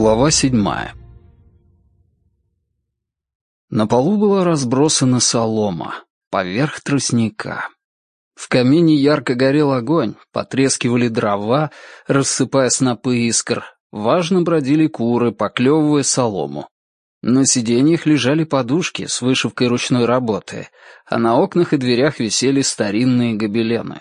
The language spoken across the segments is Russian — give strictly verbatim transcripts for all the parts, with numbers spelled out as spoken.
Глава седьмая. На полу была разбросана солома, поверх тростника. В камине ярко горел огонь, потрескивали дрова, рассыпая снопы искр, важно бродили куры, поклевывая солому. На сиденьях лежали подушки с вышивкой ручной работы, а на окнах и дверях висели старинные гобелены.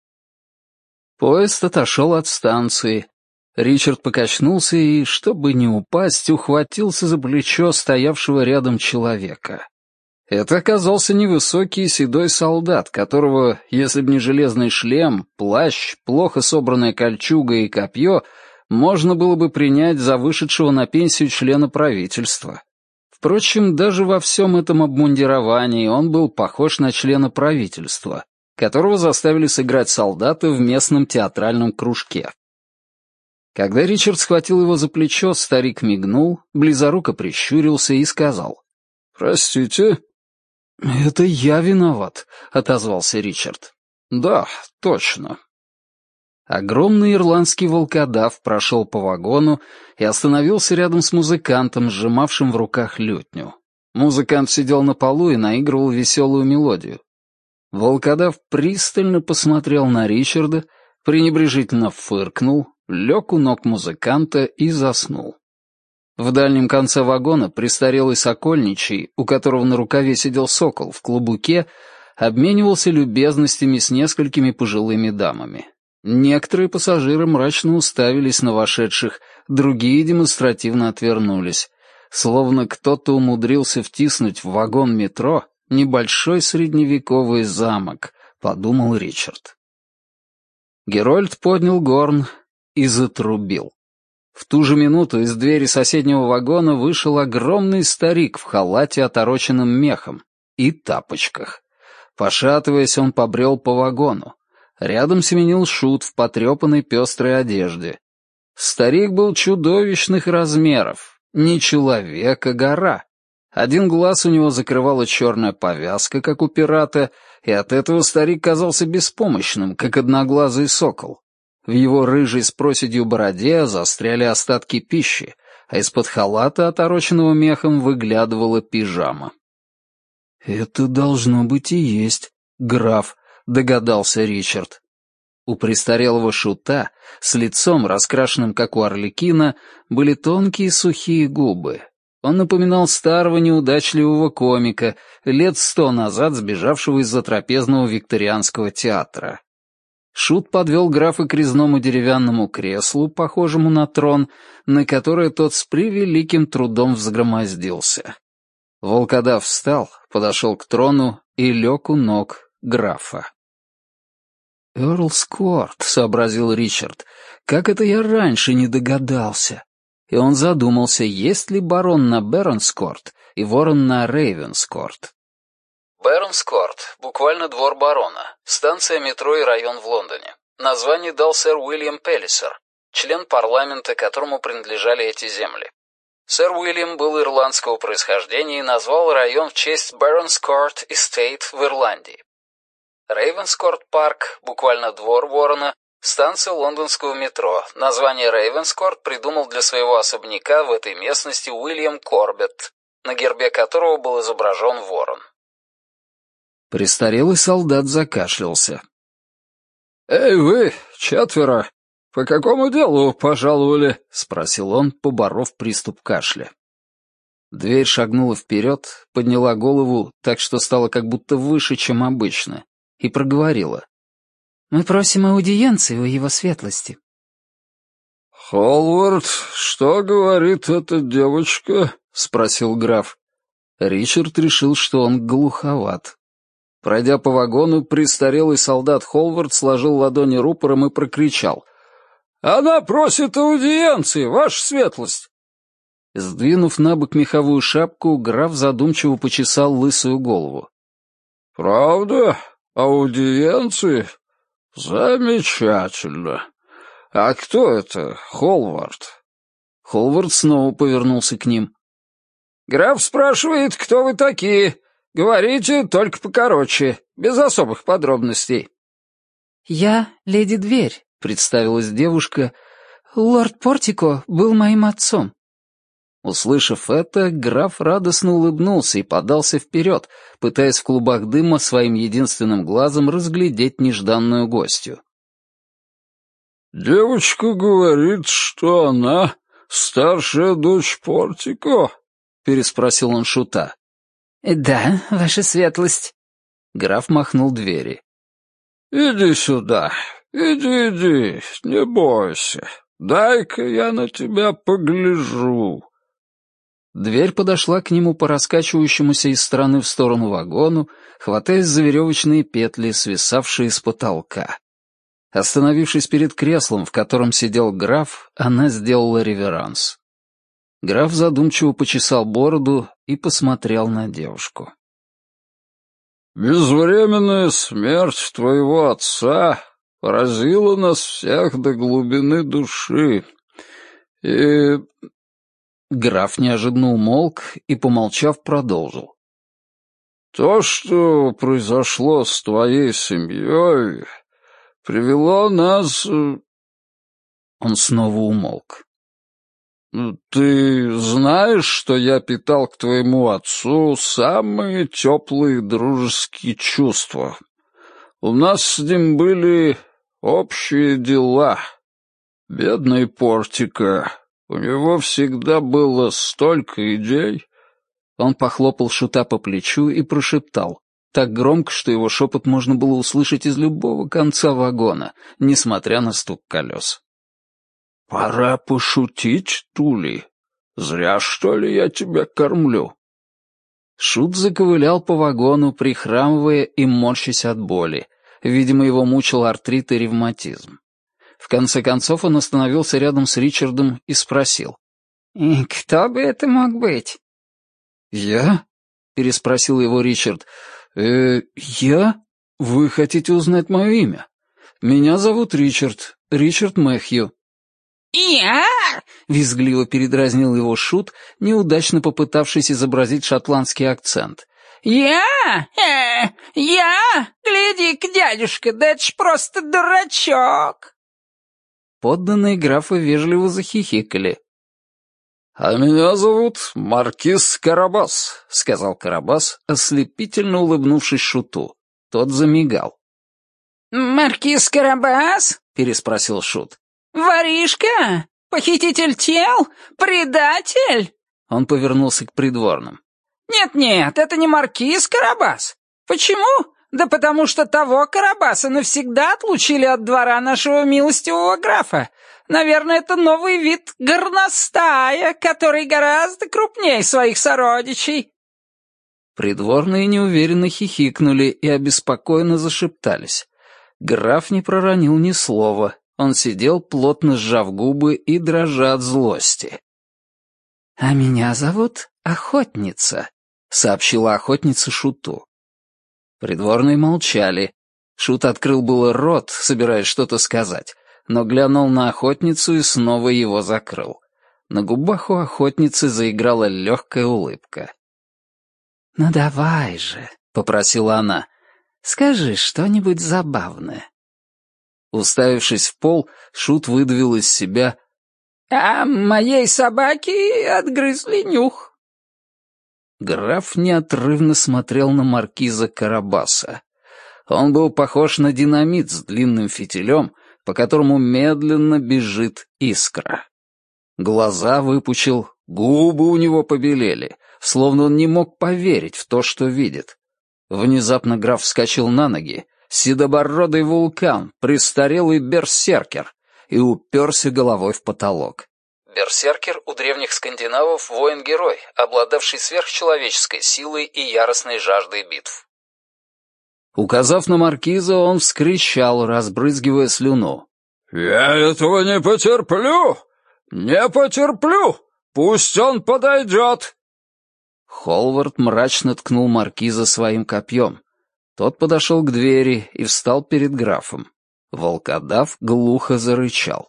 Поезд отошел от станции. Ричард покачнулся и, чтобы не упасть, ухватился за плечо стоявшего рядом человека. Это оказался невысокий седой солдат, которого, если б не железный шлем, плащ, плохо собранная кольчуга и копье, можно было бы принять за вышедшего на пенсию члена правительства. Впрочем, даже во всем этом обмундировании он был похож на члена правительства, которого заставили сыграть солдаты в местном театральном кружке. Когда Ричард схватил его за плечо, старик мигнул, близоруко прищурился и сказал: «Простите». «Это я виноват», — отозвался Ричард. «Да, точно». Огромный ирландский волкодав прошел по вагону и остановился рядом с музыкантом, сжимавшим в руках лютню. Музыкант сидел на полу и наигрывал веселую мелодию. Волкодав пристально посмотрел на Ричарда, пренебрежительно фыркнул, лег у ног музыканта и заснул. В дальнем конце вагона престарелый сокольничий, у которого на рукаве сидел сокол в клобуке, обменивался любезностями с несколькими пожилыми дамами. Некоторые пассажиры мрачно уставились на вошедших, другие демонстративно отвернулись. Словно кто-то умудрился втиснуть в вагон метро небольшой средневековый замок, подумал Ричард. Герольд поднял горн и затрубил. В ту же минуту из двери соседнего вагона вышел огромный старик в халате, отороченном мехом, и тапочках. Пошатываясь, он побрел по вагону. Рядом семенил шут в потрепанной пестрой одежде. Старик был чудовищных размеров, не человек, а гора. Один глаз у него закрывала черная повязка, как у пирата, и от этого старик казался беспомощным, как одноглазый сокол. В его рыжей с проседью бороде застряли остатки пищи, а из-под халата, отороченного мехом, выглядывала пижама. «Это должно быть и есть граф», — догадался Ричард. У престарелого шута, с лицом, раскрашенным как у Арлекина, были тонкие сухие губы. Он напоминал старого неудачливого комика, лет сто назад сбежавшего из-за трапезного викторианского театра. Шут подвел графа к резному деревянному креслу, похожему на трон, на которое тот с превеликим трудом взгромоздился. Волкодав встал, подошел к трону и лег у ног графа. «Эрлскорт», — сообразил Ричард, — «как это я раньше не догадался?» И он задумался, есть ли барон на Беронскорт и ворон на Рейвенскорт. Беронскорт, буквально двор барона, станция метро и район в Лондоне. Название дал сэр Уильям Пеллисер, член парламента, которому принадлежали эти земли. Сэр Уильям был ирландского происхождения и назвал район в честь Беронскорт Эстейт в Ирландии. Рейвенскорт парк, буквально двор ворона, станция лондонского метро. Название Рейвенскорт придумал для своего особняка в этой местности Уильям Корбетт, на гербе которого был изображен ворон. Престарелый солдат закашлялся. «Эй вы, четверо, по какому делу пожаловали?» — спросил он, поборов приступ кашля. Дверь шагнула вперед, подняла голову так, что стало как будто выше, чем обычно, и проговорила. «Мы просим аудиенции у его светлости». «Холвард, что говорит эта девочка?» — спросил граф. Ричард решил, что он глуховат. Пройдя по вагону, престарелый солдат Холвард сложил ладони рупором и прокричал. «Она просит аудиенции, ваша светлость!» Сдвинув на бок меховую шапку, граф задумчиво почесал лысую голову. «Правда? Аудиенции? Замечательно. А кто это, Холвард?» Холвард снова повернулся к ним. «Граф спрашивает, кто вы такие. Говорите, только покороче, без особых подробностей». «Я леди Дверь», — представилась девушка. «Лорд Портико был моим отцом». Услышав это, граф радостно улыбнулся и подался вперед, пытаясь в клубах дыма своим единственным глазом разглядеть нежданную гостью. «Девочка говорит, что она старшая дочь Портико?» — переспросил он шута. «Да, ваша светлость». Граф махнул двери. «Иди сюда, иди, иди, не бойся. Дай-ка я на тебя погляжу». Дверь подошла к нему по раскачивающемуся из стороны в сторону вагону, хватаясь за веревочные петли, свисавшие с потолка. Остановившись перед креслом, в котором сидел граф, она сделала реверанс. Граф задумчиво почесал бороду и посмотрел на девушку. «Безвременная смерть твоего отца поразила нас всех до глубины души. И...» Граф неожиданно умолк и, помолчав, продолжил. «То, что произошло с твоей семьей, привело нас...» Он снова умолк. «Ты знаешь, что я питал к твоему отцу самые теплые дружеские чувства? У нас с ним были общие дела. Бедный Портико, у него всегда было столько идей». Он похлопал шута по плечу и прошептал, так громко, что его шепот можно было услышать из любого конца вагона, несмотря на стук колес. «Пора пошутить, Тули. Зря, что ли, я тебя кормлю?» Шут заковылял по вагону, прихрамывая и морщась от боли. Видимо, его мучил артрит и ревматизм. В конце концов он остановился рядом с Ричардом и спросил. «И кто бы это мог быть?» «Я?» — переспросил его Ричард. «Э, я? Вы хотите узнать мое имя? Меня зовут Ричард, Ричард Мэхью». «Я?» — визгливо передразнил его Шут, неудачно попытавшись изобразить шотландский акцент. «Я? Э, я? Гляди-ка, дядюшка, да это ж просто дурачок!» Подданные графа вежливо захихикали. «А меня зовут Маркиз Карабас», — сказал Карабас, ослепительно улыбнувшись Шуту. Тот замигал. «Маркиз Карабас?» — переспросил Шут. «Воришка? Похититель тел? Предатель?» Он повернулся к придворным. «Нет-нет, это не маркиз Карабас. Почему? Да потому что того Карабаса навсегда отлучили от двора нашего милостивого графа. Наверное, это новый вид горностая, который гораздо крупнее своих сородичей». Придворные неуверенно хихикнули и обеспокоенно зашептались. Граф не проронил ни слова. Он сидел, плотно сжав губы и дрожа от злости. «А меня зовут Охотница», — сообщила охотница Шуту. Придворные молчали. Шут открыл было рот, собираясь что-то сказать, но глянул на охотницу и снова его закрыл. На губах у охотницы заиграла легкая улыбка. «Ну давай же», — попросила она, — «скажи что-нибудь забавное». Уставившись в пол, Шут выдавил из себя: «А моей собаке отгрызли нюх». Граф неотрывно смотрел на маркиза Карабаса. Он был похож на динамит с длинным фитилем, по которому медленно бежит искра. Глаза выпучил, губы у него побелели, словно он не мог поверить в то, что видит. Внезапно граф вскочил на ноги, седобородый вулкан, престарелый берсеркер, и уперся головой в потолок. Берсеркер у древних скандинавов воин-герой, обладавший сверхчеловеческой силой и яростной жаждой битв. Указав на маркиза, он вскричал, разбрызгивая слюну. «Я этого не потерплю! Не потерплю! Пусть он подойдет!» Холвард мрачно ткнул маркиза своим копьем. Тот подошел к двери и встал перед графом. Волкодав глухо зарычал.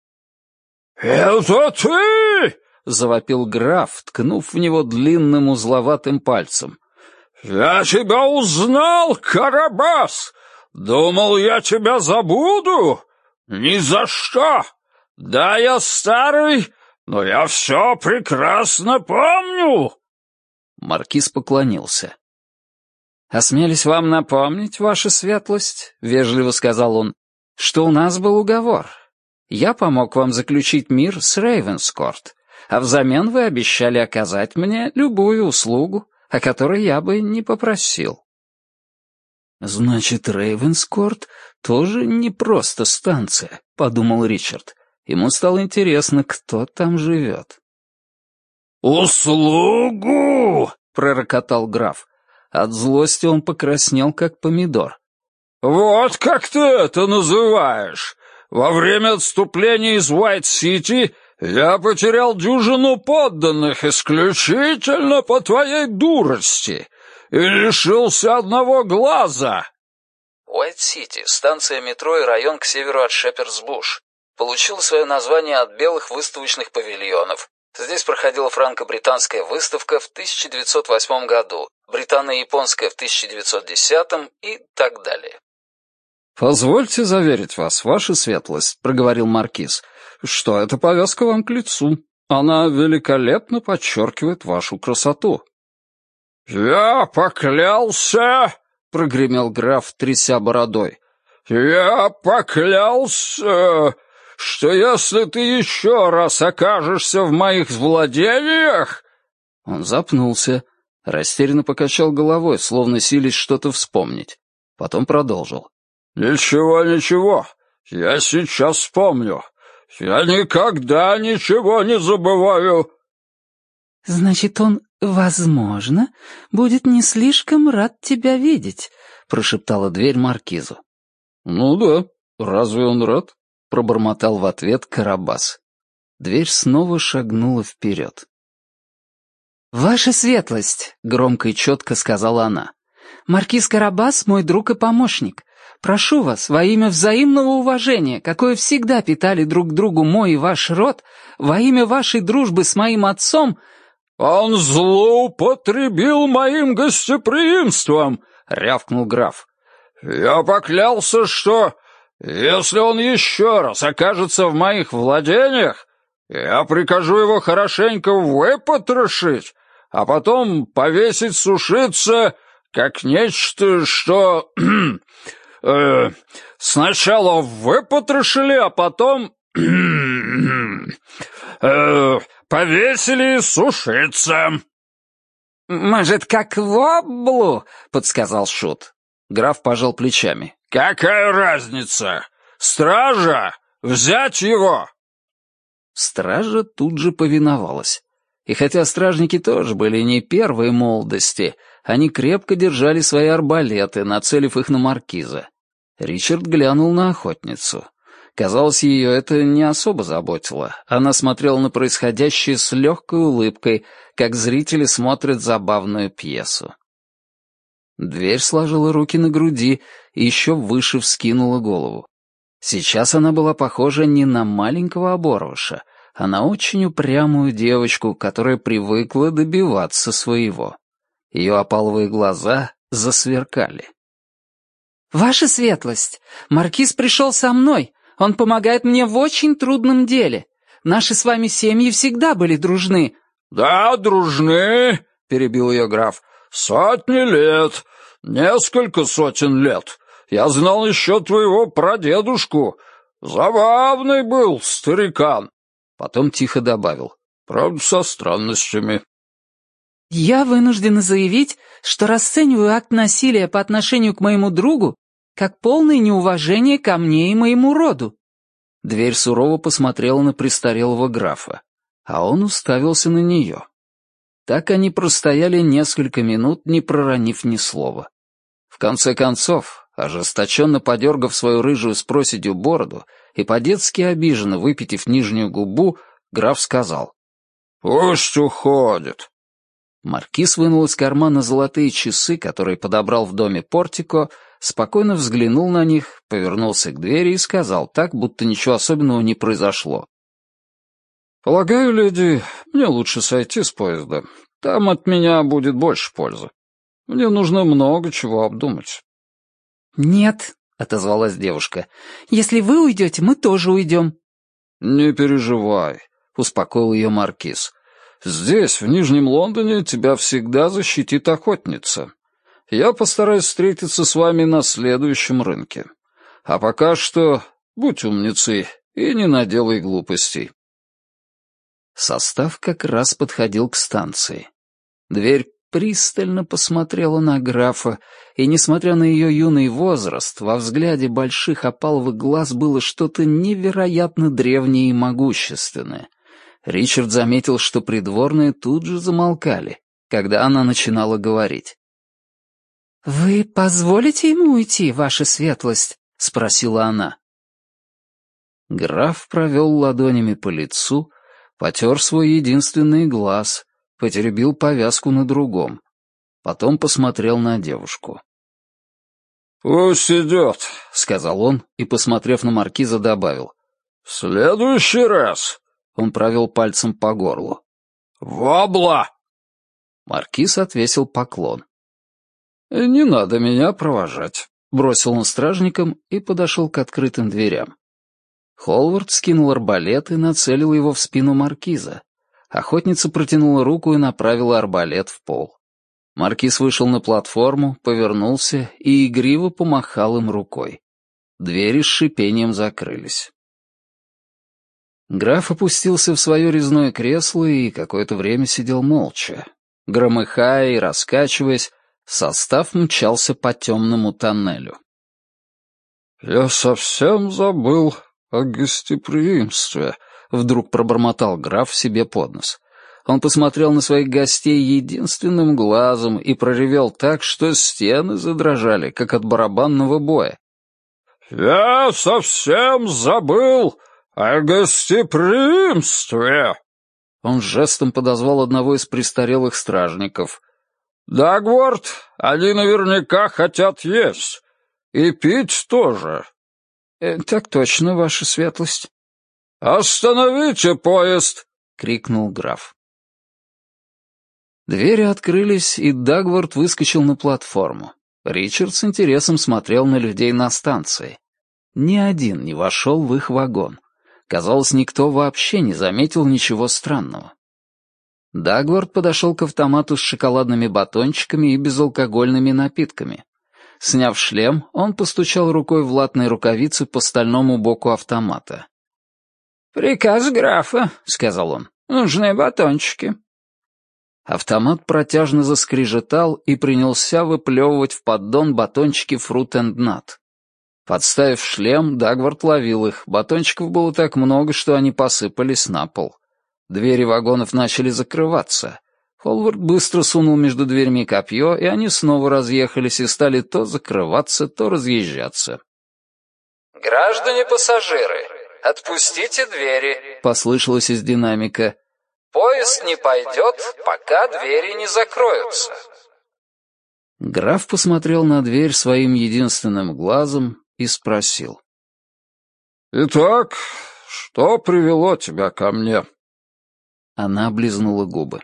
«Это ты!» — завопил граф, ткнув в него длинным узловатым пальцем. «Я тебя узнал, Карабас! Думал, я тебя забуду? Ни за что! Да, я старый, но я все прекрасно помню!» Маркиз поклонился. «Осмелюсь вам напомнить, ваша светлость», — вежливо сказал он, — «что у нас был уговор. Я помог вам заключить мир с Рейвенскорт, а взамен вы обещали оказать мне любую услугу, о которой я бы не попросил». «Значит, Рейвенскорт тоже не просто станция», — подумал Ричард. Ему стало интересно, кто там живет. «Услугу!» — пророкотал граф. От злости он покраснел, как помидор. «Вот как ты это называешь! Во время отступления из Уайт-Сити я потерял дюжину подданных исключительно по твоей дурости и лишился одного глаза!» Уайт-Сити — станция метро и район к северу от Шепердс-Буш. Получил свое название от белых выставочных павильонов. Здесь проходила франко-британская выставка в тысяча девятьсот восьмом году, британо-японская в тысяча девятьсот десятом и так далее. «Позвольте заверить вас, ваша светлость», — проговорил маркиз, «что эта повязка вам к лицу. Она великолепно подчеркивает вашу красоту». «Я поклялся», — прогремел граф, тряся бородой, «я поклялся, что если ты еще раз окажешься в моих владениях...» Он запнулся, растерянно покачал головой, словно силясь что-то вспомнить. Потом продолжил. «Ничего, ничего, я сейчас вспомню. Я никогда ничего не забываю». «Значит, он, возможно, будет не слишком рад тебя видеть», — прошептала дверь маркизу. «Ну да, разве он рад?» — пробормотал в ответ Карабас. Дверь снова шагнула вперед. «Ваша светлость», — громко и четко сказала она, — «маркиз Карабас мой друг и помощник. Прошу вас, во имя взаимного уважения, какое всегда питали друг к другу мой и ваш род, во имя вашей дружбы с моим отцом...» «Он злоупотребил моим гостеприимством», — рявкнул граф. «Я поклялся, что, если он еще раз окажется в моих владениях, я прикажу его хорошенько выпотрошить, а потом повесить сушиться, как нечто, что... э, сначала выпотрошили, а потом... э, повесили сушиться». «Может, как воблу?» — подсказал Шут. Граф пожал плечами. «Какая разница? Стража! Взять его!» Стража тут же повиновалась. И хотя стражники тоже были не первой молодости, они крепко держали свои арбалеты, нацелив их на маркиза. Ричард глянул на охотницу. Казалось, ее это не особо заботило. Она смотрела на происходящее с легкой улыбкой, как зрители смотрят забавную пьесу. Дверь сложила руки на груди и еще выше вскинула голову. Сейчас она была похожа не на маленького оборвыша, а на очень упрямую девочку, которая привыкла добиваться своего. Ее опаловые глаза засверкали. «Ваша светлость, маркиз пришел со мной. Он помогает мне в очень трудном деле. Наши с вами семьи всегда были дружны». «Да, дружны», — перебил ее граф. «Сотни лет, несколько сотен лет. Я знал еще твоего прадедушку. Забавный был старикан». Потом тихо добавил. «Правда, со странностями». «Я вынуждена заявить, что расцениваю акт насилия по отношению к моему другу как полное неуважение ко мне и моему роду». Дверь сурово посмотрела на престарелого графа, а он уставился на нее. Так они простояли несколько минут, не проронив ни слова. В конце концов, ожесточенно подергав свою рыжую с проседью бороду и по-детски обиженно выпитив нижнюю губу, граф сказал: «Пусть уходит». Маркиз вынул из кармана золотые часы, которые подобрал в доме Портико, спокойно взглянул на них, повернулся к двери и сказал так, будто ничего особенного не произошло: «Полагаю, леди, мне лучше сойти с поезда. Там от меня будет больше пользы. Мне нужно много чего обдумать». «Нет», — отозвалась девушка, — «если вы уйдете, мы тоже уйдем». «Не переживай. — успокоил ее маркиз. «Здесь, в Нижнем Лондоне, тебя всегда защитит охотница. Я постараюсь встретиться с вами на следующем рынке. А пока что будь умницей и не наделай глупостей». Состав как раз подходил к станции. Дверь пристально посмотрела на графа, и, несмотря на ее юный возраст, во взгляде больших опаловых глаз было что-то невероятно древнее и могущественное. Ричард заметил, что придворные тут же замолкали, когда она начинала говорить. «Вы позволите ему уйти, ваша светлость?» — спросила она. Граф провел ладонями по лицу, потер свой единственный глаз, потеребил повязку на другом. Потом посмотрел на девушку. «Пусть идет», — сказал он и, посмотрев на маркиза, добавил. «В следующий раз». Он провел пальцем по горлу. «Вобла!» Маркиз отвесил поклон. «Не надо меня провожать», — бросил он стражникам и подошел к открытым дверям. Холвард скинул арбалет и нацелил его в спину маркиза. Охотница протянула руку и направила арбалет в пол. Маркиз вышел на платформу, повернулся и игриво помахал им рукой. Двери с шипением закрылись. Граф опустился в свое резное кресло и какое-то время сидел молча. Громыхая и раскачиваясь, состав мчался по темному тоннелю. «Я совсем забыл о гостеприимстве», — вдруг пробормотал граф себе под нос. Он посмотрел на своих гостей единственным глазом и проревел так, что стены задрожали, как от барабанного боя. «Я совсем забыл о гостеприимстве!» Он жестом подозвал одного из престарелых стражников. «Дагворт, они наверняка хотят есть. И пить тоже». Э, «Так точно, ваша светлость». «Остановите поезд!» — крикнул граф. Двери открылись, и Дагворт выскочил на платформу. Ричард с интересом смотрел на людей на станции. Ни один не вошел в их вагон. Казалось, никто вообще не заметил ничего странного. Дагворт подошел к автомату с шоколадными батончиками и безалкогольными напитками. Сняв шлем, он постучал рукой в латной рукавице по стальному боку автомата. «Приказ графа», — сказал он. «Нужны батончики». Автомат протяжно заскрежетал и принялся выплевывать в поддон батончики Fruit and Nut. Подставив шлем, Дагворт ловил их. Батончиков было так много, что они посыпались на пол. Двери вагонов начали закрываться. Холвард быстро сунул между дверьми копье, и они снова разъехались и стали то закрываться, то разъезжаться. «Граждане пассажиры, отпустите двери», — послышалось из динамика. «Поезд не пойдет, пока двери не закроются». Граф посмотрел на дверь своим единственным глазом и спросил. «Итак, что привело тебя ко мне?» Она облизнула губы.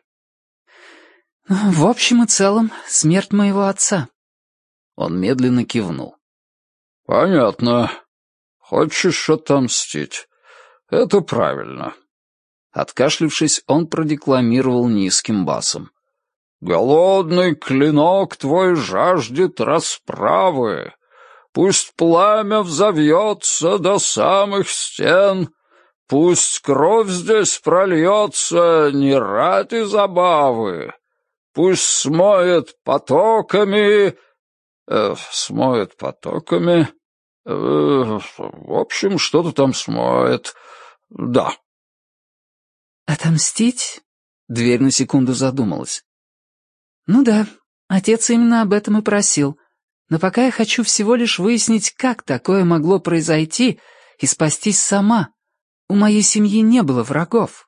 «В общем и целом, смерть моего отца». Он медленно кивнул. «Понятно. Хочешь отомстить. Это правильно». Откашлившись, он продекламировал низким басом. «Голодный клинок твой жаждет расправы. Пусть пламя взовьется до самых стен. Пусть кровь здесь прольется не ради забавы. Пусть смоет потоками... Э, смоет потоками... Э, в общем, что-то там смоет. Да». «Отомстить?» — дверь на секунду задумалась. «Ну да, отец именно об этом и просил. Но пока я хочу всего лишь выяснить, как такое могло произойти, и спастись сама. У моей семьи не было врагов».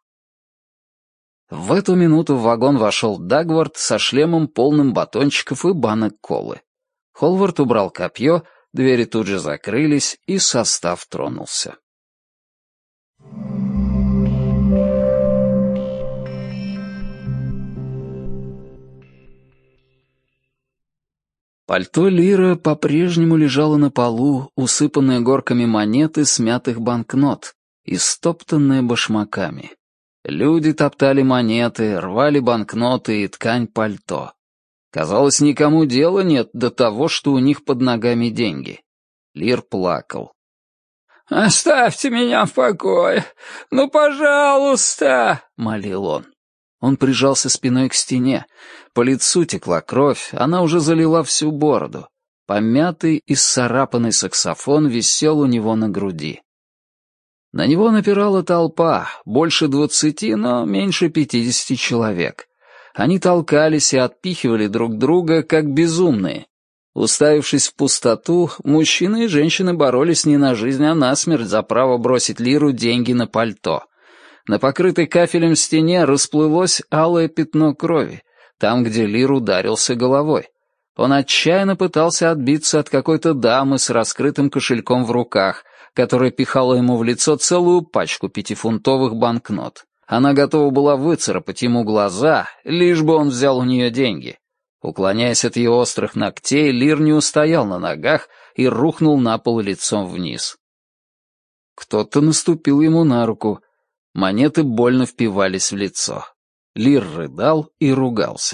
В эту минуту в вагон вошел Дагворт со шлемом, полным батончиков и банок колы. Холвард убрал копье, двери тут же закрылись, и состав тронулся. Пальто Лира по-прежнему лежало на полу, усыпанное горками монет и смятых банкнот, и стоптанное башмаками. Люди топтали монеты, рвали банкноты и ткань пальто. Казалось, никому дела нет до того, что у них под ногами деньги. Лир плакал. «Оставьте меня в покое! Ну, пожалуйста!» — молил он. Он прижался спиной к стене. По лицу текла кровь, она уже залила всю бороду. Помятый и исцарапанный саксофон висел у него на груди. На него напирала толпа, больше двадцати, но меньше пятидесяти человек. Они толкались и отпихивали друг друга, как безумные. Уставившись в пустоту, мужчины и женщины боролись не на жизнь, а на смерть за право бросить Лиру деньги на пальто. На покрытой кафелем стене расплылось алое пятно крови, там, где Лир ударился головой. Он отчаянно пытался отбиться от какой-то дамы с раскрытым кошельком в руках, которая пихала ему в лицо целую пачку пятифунтовых банкнот. Она готова была выцарапать ему глаза, лишь бы он взял у нее деньги. Уклоняясь от ее острых ногтей, Лир не устоял на ногах и рухнул на пол лицом вниз. Кто-то наступил ему на руку. Монеты больно впивались в лицо. Лир рыдал и ругался.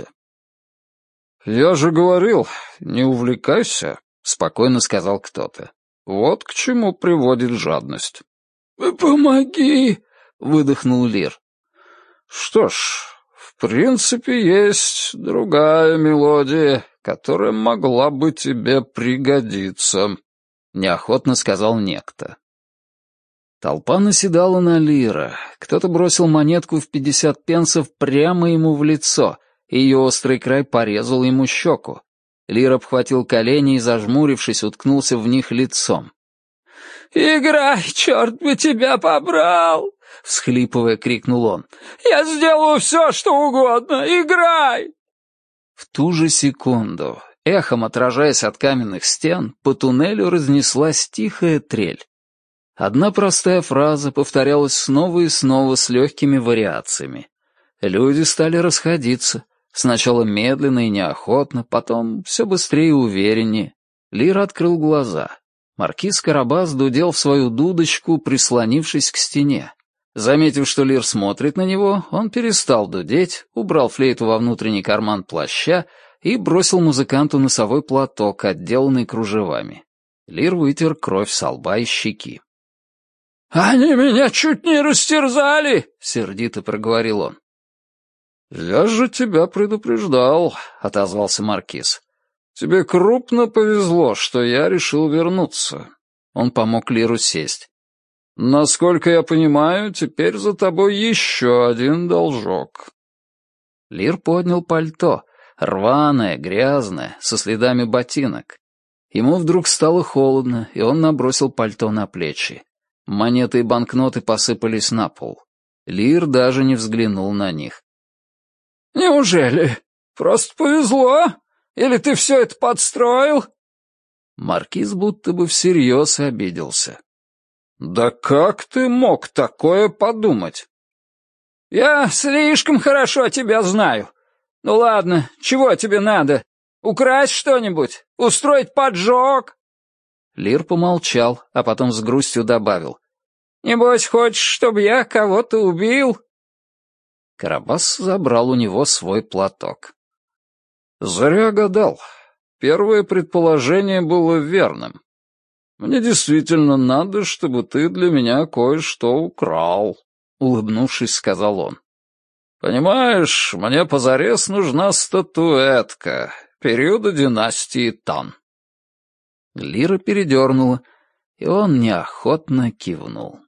«Я же говорил, не увлекайся», — спокойно сказал кто-то. «Вот к чему приводит жадность». «Помоги!» — выдохнул Лир. «Что ж, в принципе, есть другая мелодия, которая могла бы тебе пригодиться», — неохотно сказал некто. Толпа наседала на Лира. Кто-то бросил монетку в пятьдесят пенсов прямо ему в лицо, и ее острый край порезал ему щеку. Лир обхватил колени и, зажмурившись, уткнулся в них лицом. «Играй, черт бы тебя побрал!» — всхлипывая, крикнул он. «Я сделаю все, что угодно! Играй!» В ту же секунду, эхом отражаясь от каменных стен, по туннелю разнеслась тихая трель. Одна простая фраза повторялась снова и снова с легкими вариациями. Люди стали расходиться. Сначала медленно и неохотно, потом все быстрее и увереннее. Лир открыл глаза. Маркиз Карабас дудел в свою дудочку, прислонившись к стене. Заметив, что Лир смотрит на него, он перестал дудеть, убрал флейту во внутренний карман плаща и бросил музыканту носовой платок, отделанный кружевами. Лир вытер кровь со лба и щеки. «Они меня чуть не растерзали!» — сердито проговорил он. «Я же тебя предупреждал», — отозвался Маркиз. «Тебе крупно повезло, что я решил вернуться». Он помог Лиру сесть. «Насколько я понимаю, теперь за тобой еще один должок». Лир поднял пальто, рваное, грязное, со следами ботинок. Ему вдруг стало холодно, и он набросил пальто на плечи. Монеты и банкноты посыпались на пол. Лир даже не взглянул на них. «Неужели? Просто повезло? Или ты все это подстроил?» Маркиз будто бы всерьез обиделся. «Да как ты мог такое подумать?» «Я слишком хорошо тебя знаю. Ну ладно, чего тебе надо? Украсть что-нибудь? Устроить поджог?» Лир помолчал, а потом с грустью добавил. «Небось, хочешь, чтобы я кого-то убил?» Карабас забрал у него свой платок. «Зря гадал. Первое предположение было верным. Мне действительно надо, чтобы ты для меня кое-что украл», — улыбнувшись, сказал он. «Понимаешь, мне позарез нужна статуэтка периода династии Тан». Лира передернула, и он неохотно кивнул.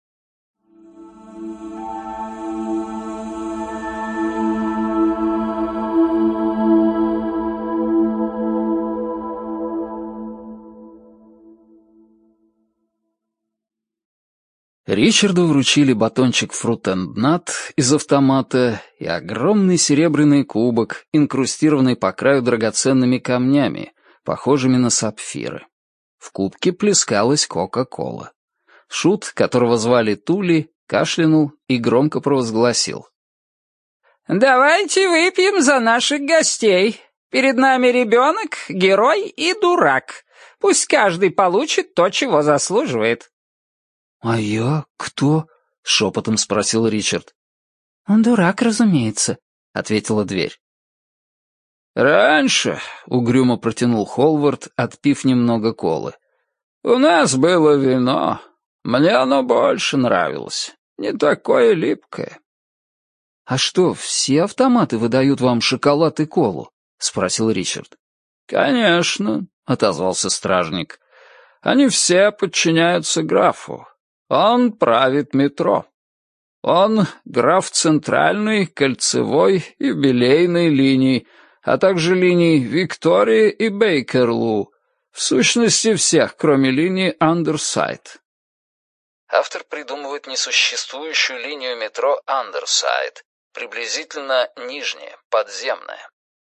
Ричарду вручили батончик фрут-энд-нат из автомата и огромный серебряный кубок, инкрустированный по краю драгоценными камнями, похожими на сапфиры. В кубке плескалась Кока-Кола. Шут, которого звали Тули, кашлянул и громко провозгласил. «Давайте выпьем за наших гостей. Перед нами ребенок, герой и дурак. Пусть каждый получит то, чего заслуживает». «А я кто?» — шепотом спросил Ричард. «Он дурак, разумеется», — ответила дверь. «Раньше», — угрюмо протянул Холвард, отпив немного колы, — «у нас было вино. Мне оно больше нравилось. Не такое липкое». «А что, все автоматы выдают вам шоколад и колу?» — спросил Ричард. «Конечно», — отозвался стражник. «Они все подчиняются графу. Он правит метро. Он граф центральной, кольцевой и юбилейной линий, а также линий Виктории и Бейкерлу, в сущности всех, кроме линии Андерсайд». Автор придумывает несуществующую линию метро Андерсайд, приблизительно нижняя, подземная.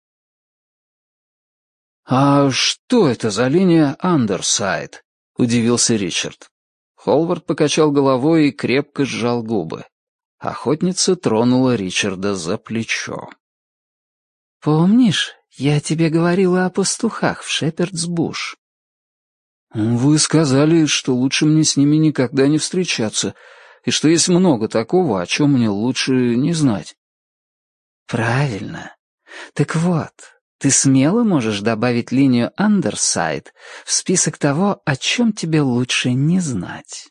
«А что это за линия Андерсайд?» — удивился Ричард. Холвард покачал головой и крепко сжал губы. Охотница тронула Ричарда за плечо. «Помнишь, я тебе говорила о пастухах в Шепердс-Буш?» «Вы сказали, что лучше мне с ними никогда не встречаться, и что есть много такого, о чем мне лучше не знать». «Правильно. Так вот, ты смело можешь добавить линию Андерсайд в список того, о чем тебе лучше не знать».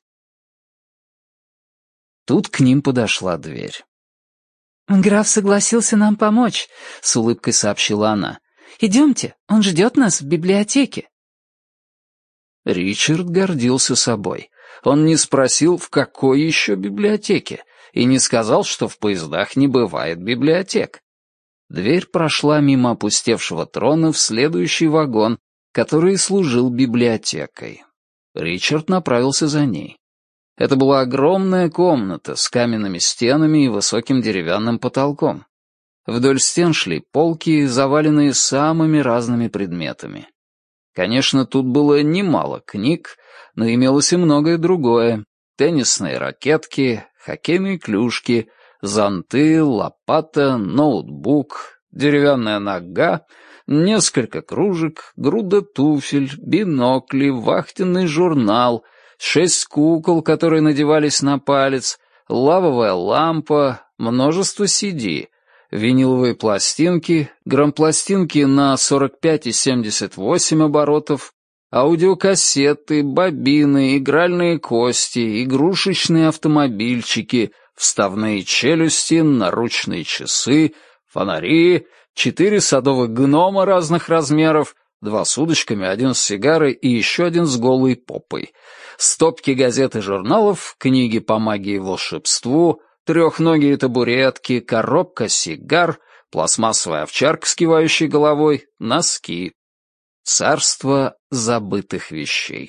Тут к ним подошла дверь. «Граф согласился нам помочь», — с улыбкой сообщила она. «Идемте, он ждет нас в библиотеке». Ричард гордился собой. Он не спросил, в какой еще библиотеке, и не сказал, что в поездах не бывает библиотек. Дверь прошла мимо опустевшего трона в следующий вагон, который служил библиотекой. Ричард направился за ней. Это была огромная комната с каменными стенами и высоким деревянным потолком. Вдоль стен шли полки, заваленные самыми разными предметами. Конечно, тут было немало книг, но имелось и многое другое. Теннисные ракетки, хоккейные клюшки, зонты, лопата, ноутбук, деревянная нога, несколько кружек, груда туфель, бинокли, вахтенный журнал, шесть кукол, которые надевались на палец, лавовая лампа, множество си ди, виниловые пластинки, грампластинки на сорок пять и семьдесят восемь оборотов, аудиокассеты, бобины, игральные кости, игрушечные автомобильчики, вставные челюсти, наручные часы, фонари, четыре садовых гнома разных размеров, два с удочками, один с сигарой и еще один с голой попой, стопки газет и журналов, книги по магии и волшебству, трехногие табуретки, коробка сигар, пластмассовая овчарка с кивающей головой, носки. Царство забытых вещей.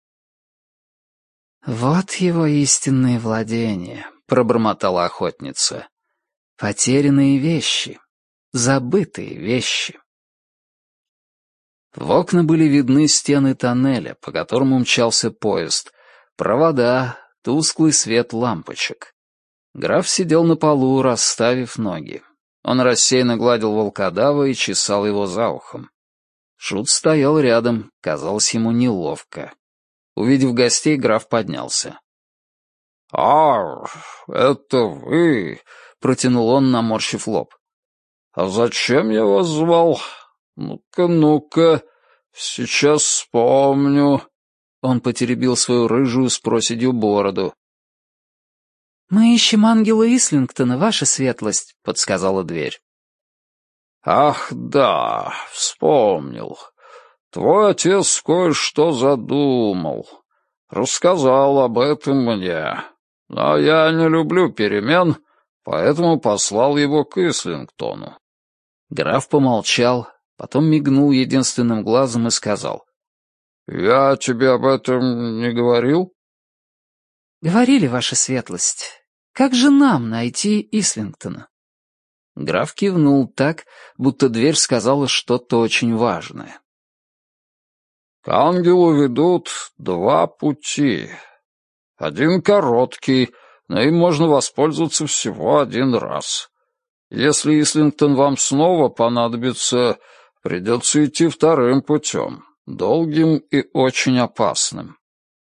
«Вот его истинные владения», — пробормотала охотница. «Потерянные вещи, забытые вещи». В окна были видны стены тоннеля, по которому мчался поезд, провода, тусклый свет лампочек. Граф сидел на полу, расставив ноги. Он рассеянно гладил волкодава и чесал его за ухом. Шут стоял рядом, казалось ему неловко. Увидев гостей, граф поднялся. «А, это вы?» — протянул он, наморщив лоб. «А зачем я вас звал? Ну-ка, ну-ка, сейчас вспомню». Он потеребил свою рыжую с проседью бороду. «Мы ищем ангела Ислингтона, ваша светлость», — подсказала дверь. «Ах, да, вспомнил. Твой отец кое-что задумал. Рассказал об этом мне. Но я не люблю перемен, поэтому послал его к Ислингтону». Граф помолчал, потом мигнул единственным глазом и сказал. «Я тебе об этом не говорил?» «Говорили, ваша светлость. Как же нам найти Ислингтона?» Граф кивнул так, будто дверь сказала что-то очень важное. «К ангелу ведут два пути. Один короткий, но им можно воспользоваться всего один раз. Если Ислингтон вам снова понадобится, придется идти вторым путем, долгим и очень опасным».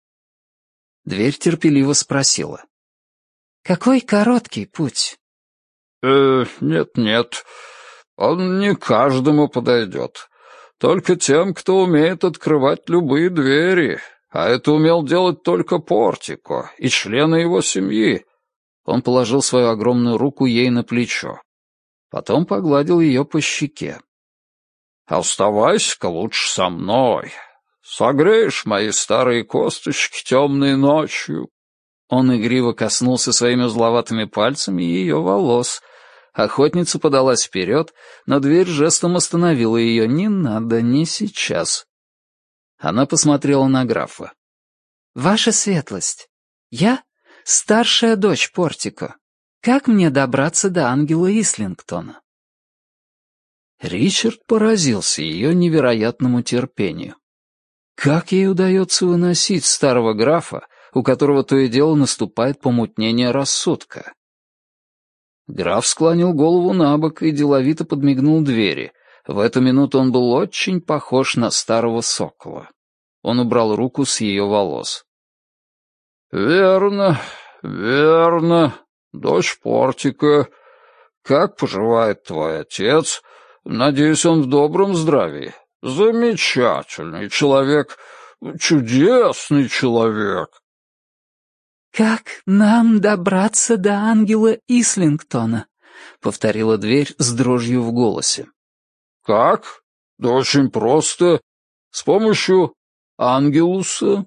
Дверь терпеливо спросила. «Какой короткий путь?» Э, нет-нет, он не каждому подойдет. Только тем, кто умеет открывать любые двери, а это умел делать только Портико и члены его семьи». Он положил свою огромную руку ей на плечо. Потом погладил ее по щеке. «Оставайся-ка лучше со мной. Согреешь мои старые косточки темной ночью». Он игриво коснулся своими узловатыми пальцами ее волос. Охотница подалась вперед, но дверь жестом остановила ее. «Не надо, не сейчас». Она посмотрела на графа. «Ваша светлость, я старшая дочь Портико. Как мне добраться до ангела Ислингтона?» Ричард поразился ее невероятному терпению. Как ей удается выносить старого графа, у которого то и дело наступает помутнение рассудка? Граф склонил голову на бок и деловито подмигнул двери. В эту минуту он был очень похож на старого сокола. Он убрал руку с ее волос. «Верно, верно, дочь Портико. Как поживает твой отец? Надеюсь, он в добром здравии. Замечательный человек, чудесный человек». «Как нам добраться до ангела Ислингтона?» — повторила дверь с дрожью в голосе. «Как? Да очень просто. С помощью ангелуса».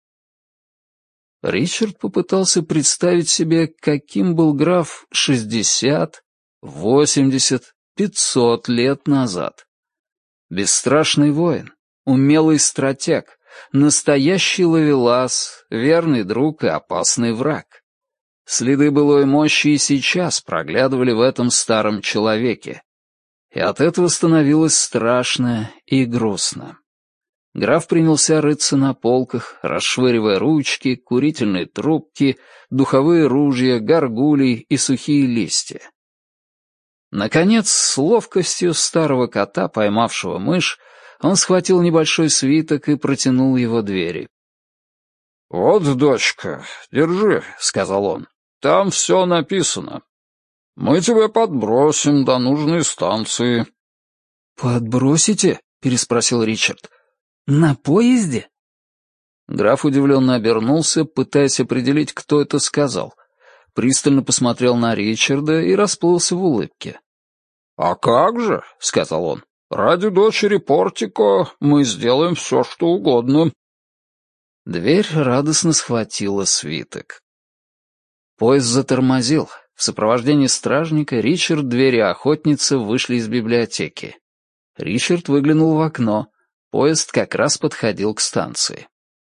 Ричард попытался представить себе, каким был граф шестьдесят, восемьдесят, пятьсот лет назад. Бесстрашный воин, умелый стратег, настоящий ловелас, верный друг и опасный враг. Следы былой мощи и сейчас проглядывали в этом старом человеке. И от этого становилось страшно и грустно. Граф принялся рыться на полках, расшвыривая ручки, курительные трубки, духовые ружья, горгулей и сухие листья. Наконец, с ловкостью старого кота, поймавшего мышь, он схватил небольшой свиток и протянул его двери. «Вот, дочка, держи», — сказал он. «Там все написано. Мы тебя подбросим до нужной станции». «Подбросите?» — переспросил Ричард. «На поезде?» Граф удивленно обернулся, пытаясь определить, кто это сказал. Пристально посмотрел на Ричарда и расплылся в улыбке. «А как же», — сказал он, — «ради дочери Портико мы сделаем все, что угодно». Дверь радостно схватила свиток. Поезд затормозил. В сопровождении стражника Ричард, двери охотницы вышли из библиотеки. Ричард выглянул в окно. Поезд как раз подходил к станции.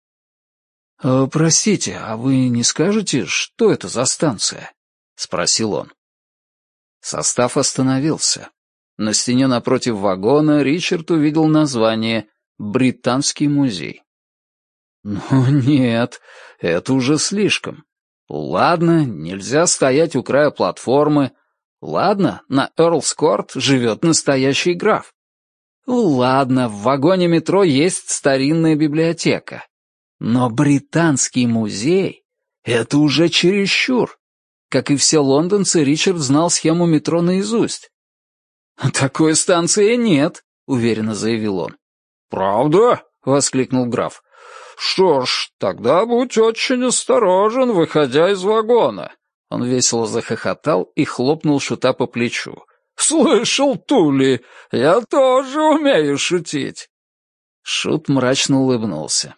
«Э, «Простите, а вы не скажете, что это за станция?» — спросил он. Состав остановился. На стене напротив вагона Ричард увидел название «Британский музей». «Ну нет, это уже слишком. Ладно, нельзя стоять у края платформы. Ладно, на Эрлс-Корт живет настоящий граф. Ладно, в вагоне метро есть старинная библиотека. Но британский музей — это уже чересчур. Как и все лондонцы, Ричард знал схему метро наизусть. «Такой станции нет», — уверенно заявил он. «Правда?» — воскликнул граф. «Что ж, тогда будь очень осторожен, выходя из вагона». Он весело захохотал и хлопнул шута по плечу. «Слышал, Тули, я тоже умею шутить». Шут мрачно улыбнулся.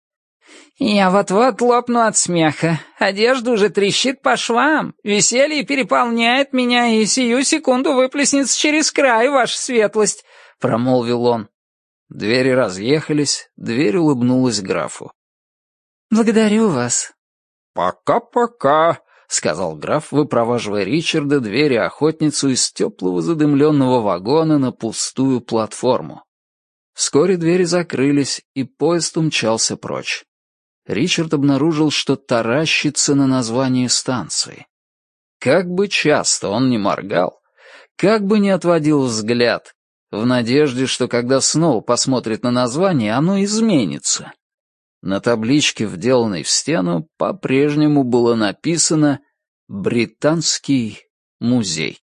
«Я вот-вот лопну от смеха. Одежда уже трещит по швам. Веселье переполняет меня, и сию секунду выплеснется через край, ваша светлость», — промолвил он. Двери разъехались, дверь улыбнулась графу. «Благодарю вас». «Пока-пока», — сказал граф, выпроваживая Ричарда, двери охотницу из теплого задымленного вагона на пустую платформу. Вскоре двери закрылись, и поезд умчался прочь. Ричард обнаружил, что таращится на название станции. Как бы часто он ни моргал, как бы ни отводил взгляд, в надежде, что когда снова посмотрит на название, оно изменится. На табличке, вделанной в стену, по-прежнему было написано «Британский музей».